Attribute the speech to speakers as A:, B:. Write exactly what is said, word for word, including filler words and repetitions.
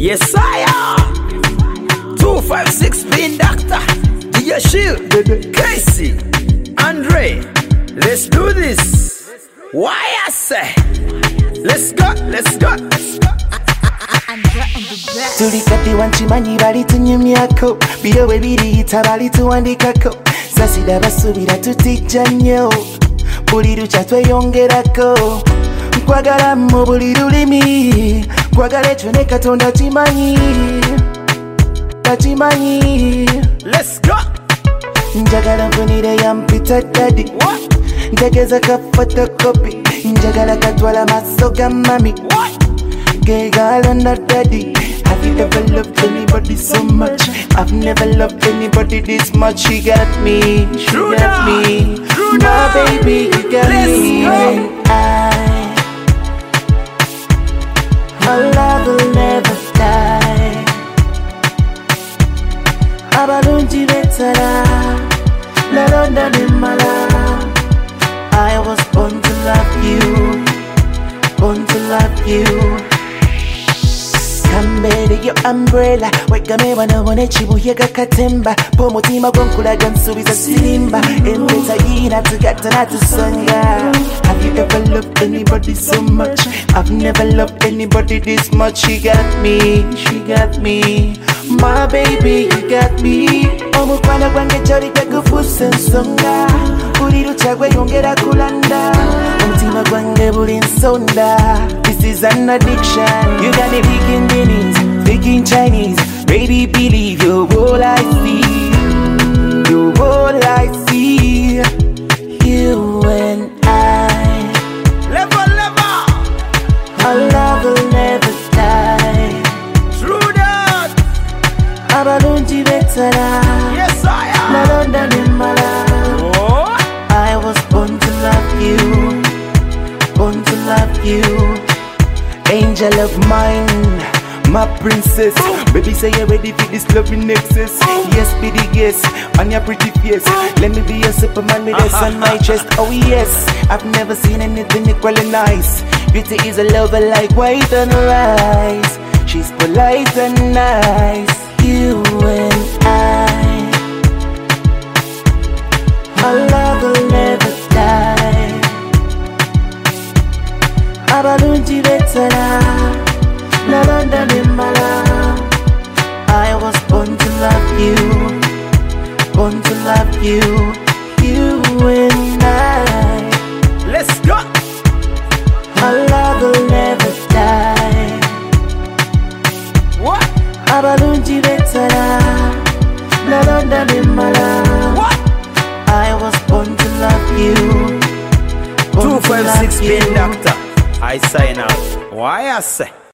A: Yes, I am. two five six Pin Doctor. D J Shield. Casey. Andre. Let's do this. Why I say? Let's go, let's go, let's go.
B: Tulikati wanchimanyi bali tunyumyako biro bwe biriyita bali tuwandikako sasida basubira tutijja nnyo buli lukya tweyongerako nkwagala mu buli lulimi nkwagala ekyo ne Katonda kimanyi takimanyi.
A: Let's go.
B: Njagala nfunire yampita daddy ntegeza ka photocopy njagala katwala maso ga mami gay girl and a daddy. Have you ever loved anybody so much? I've never loved anybody this much. She got me, she
A: True
B: got
A: now.
B: me.
A: True
B: My
A: now.
B: baby, you got
A: Let's
B: me.
A: go.
B: And I, our love will never die. Abalungi betala, nalonda nimala. I was born to love you, born to love you. Kambere yo umbrella wegame wanabone chibuye gakatemba po mutima gwonkulaga nsubiza sirimba endeza yina tugata natusanga. Have you ever loved anybody so much? I've never loved anybody this much. She got me, she got me. My baby, you got me. Omukwana gwange chori kakufusa nsonga buli lukya gweyongera kulanda omutima gwange buli nsonda. This is an addiction. You got me speaking Chinese, speaking Chinese. Baby, believe you're all I see. You're all I see. You and I,
A: Level, level.
B: our love will never die.
A: True that.
B: Abalungi betala,
A: Yes, I am.
B: nalonda nimala.
A: Oh.
B: I was born to love you, born to love you. Angel of mine, my princess. Baby, say you're ready for this loving excess. Yes, be the yes, on your pretty face. Let me be your superman with a on my chest. Oh yes, I've never seen anything equally nice. Beauty is a lover like white and rice. She's polite and nice. You and I, our love will never die. Abalungi betala, nalonda nimala. I was born to love you, born to love you. You and I,
A: Let's go.
B: our love will never die.
A: What?
B: Abalungi betala, nalonda nimala.
A: What?
B: I was born to love you, born
A: two
B: to
A: five six
B: love you.
A: Pin Doctor. I sign out. Why I say?